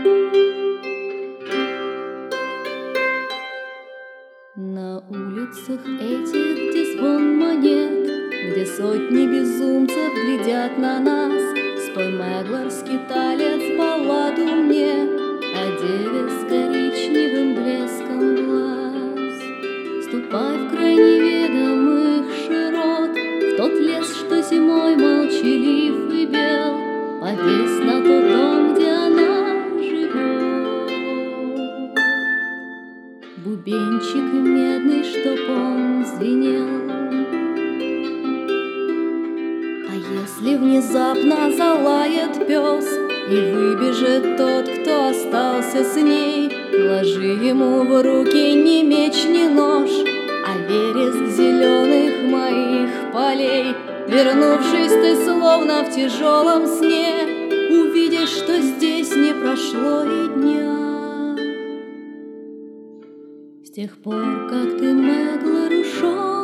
На улицах этих, где звон монет, где сотни безумцев глядят на нас, спой, Мэглар, скиталец, балладу мне о деве с коричневым блеском глаз. Ступай в край неведомых широт, в тот лес, что зимой молчалив и бел, повесь на тот дом, где она живет, бубенчик медный, чтоб он звенел. А если внезапно залает пес и выбежит тот, кто остался с ней, ложи ему в руки ни меч, ни нож, а вереск зеленых моих полей. Вернувшись, ты словно в тяжелом сне увидишь, что здесь не прошло и дня. С тех пор, как ты, Мэглар, ушел,